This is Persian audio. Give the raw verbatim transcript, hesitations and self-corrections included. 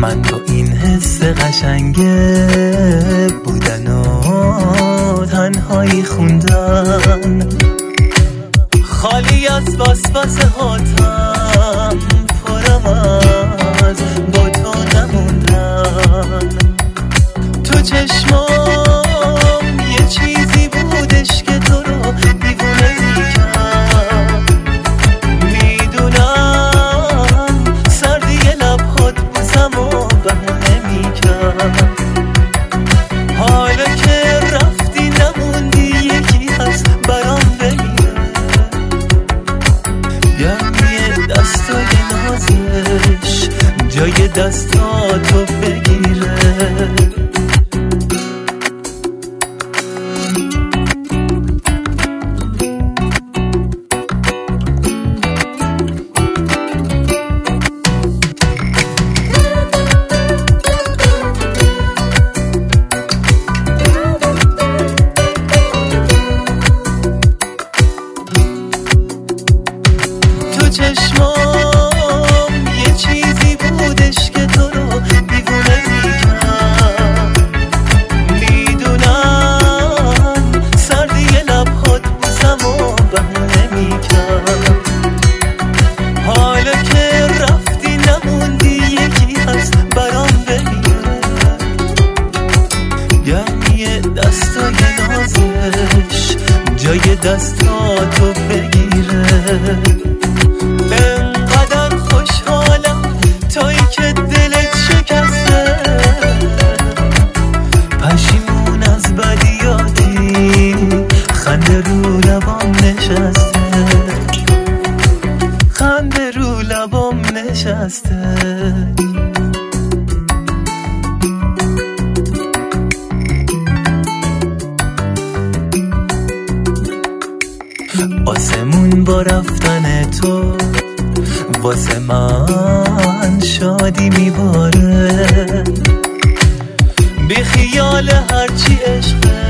من با این حس قشنگه بودن و تنهایی خوندن، خالی از وسوسه هاتم، پرم از با تو نموندن. تو چشمام یه چیزی بودش که تو رو دیوونه میکرد. میدونم سردی لبهات بوسم و بهونه میکرد. حالا که رفتی نموندی یکی هست برام بگیره، گرمی دستای نازش جای دستاتو بگیره. چشمام یه چیزی بودش که تو رو دیوونه میکرد. میدونم سردی لبهات بوسم و بهونه میکرد. حالا که رفتی نموندی یکی هست برام بگیره، گرمی دستای نازش جای دستاتو بگیره. انقدر خوشحالم تایی که دلت شکسته، پشیمون از بدیاتی، خنده رو لبام نشسته، خنده رو لبام نشسته. آسمون با رفتن تو واسه من شادی میباره، بی خیال هرچی عشقه